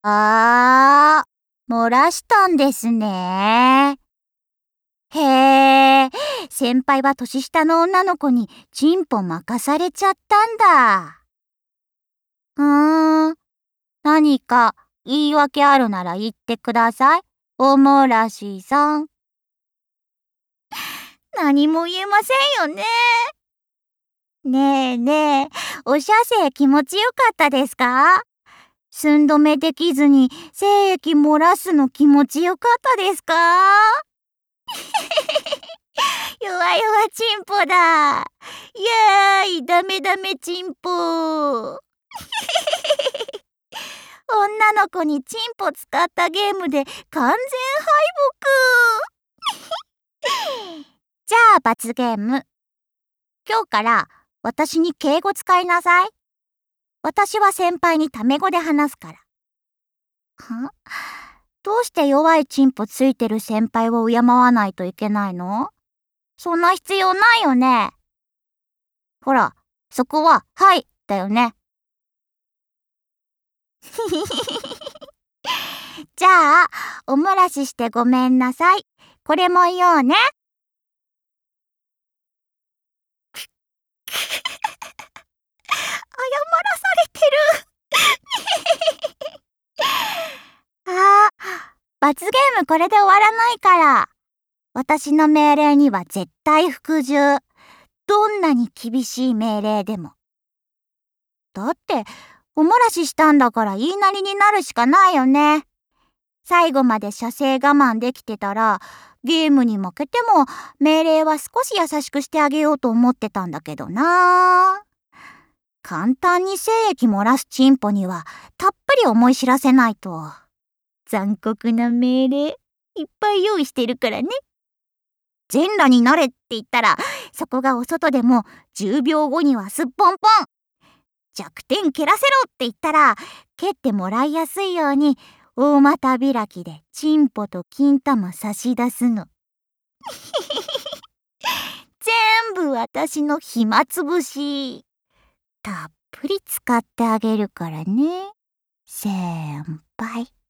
漏らしたんですね。へえ、先輩は年下の女の子にチンポ任されちゃったんだ。何か言い訳あるなら言ってください。おもらしさん。何も言えませんよね。ねえねえ、お射精気持ちよかったですか？寸止めできずに精液漏らすの気持ちよかったですか？弱々チンポだ。いやーい、ダメダメチンポ。女の子にチンポ使ったゲームで完全敗北。じゃあ罰ゲーム。今日から私に敬語使いなさい。私は先輩にタメ語で話すから。どうして弱いチンポついてる先輩を敬わないといけないの？そんな必要ないよね。ほら、そこははいだよね。じゃあ、お漏らししてごめんなさい。これも言おうね。謝らされてる。罰ゲームこれで終わらないから。私の命令には絶対服従。どんなに厳しい命令でも。だって、お漏らししたんだから言いなりになるしかないよね。最後まで射精我慢できてたら、ゲームに負けても命令は少し優しくしてあげようと思ってたんだけどな。簡単に精液漏らすチンポにはたっぷり思い知らせないと。残酷な命令いっぱい用意してるからね。全裸になれって言ったら、そこがお外でも10秒後にはすっぽんぽん。弱点蹴らせろって言ったら、蹴ってもらいやすいように大股開きでチンポと金玉差し出すの。全部私の暇つぶし。たっぷり使ってあげるからね、先輩。